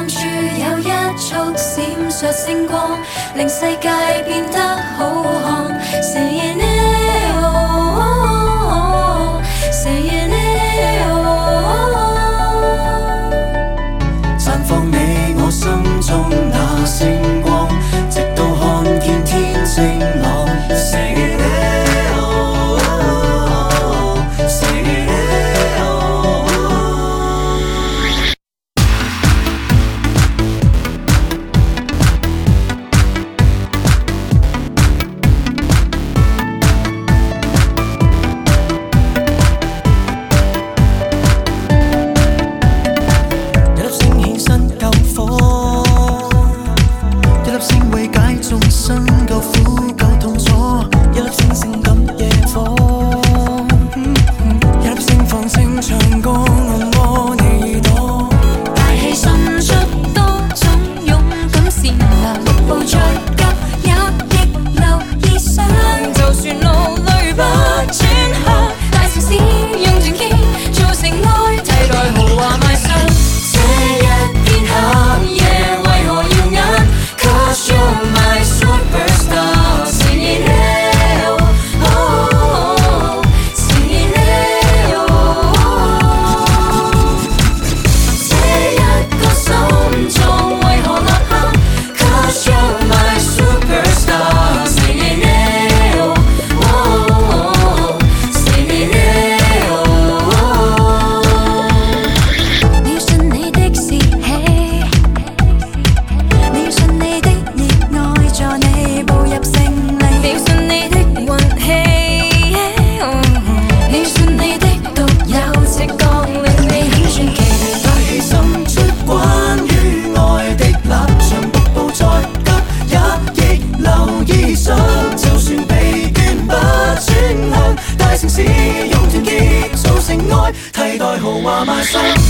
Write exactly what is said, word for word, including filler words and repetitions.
暗處有一束閃爍星光，令世界變得好看。Say it now，Say it now， 綻放你我心中那星光，直到看見天晴朗。Say it now，Say it now。一粒星獻身救火，一粒星為解眾生救苦救痛楚，一粒星性感夜火，一粒星放聲唱歌按摩你耳朵。 大氣滲出多種勇敢善良，瀑布着急也逆流而上，就算路淚不轉向，大城市用團結造成愛，替代豪華賣相。這一片黑夜為何耀眼 ？Cause you're my superstar。Sing it now，Sing it now。這一個心臟為何吶喊 ？Cause you're my superstar。Sing it now，Sing it now。你要信你的士氣，你要信你的熱愛助你步入勝利，你要信你的運氣，你要信你的獨有直覺令你很傳奇。 大氣滲出關於愛的立場，瀑布再急也逆流而上，就算被捲不轉向，大城市用團結造成愛，替代豪華賣相。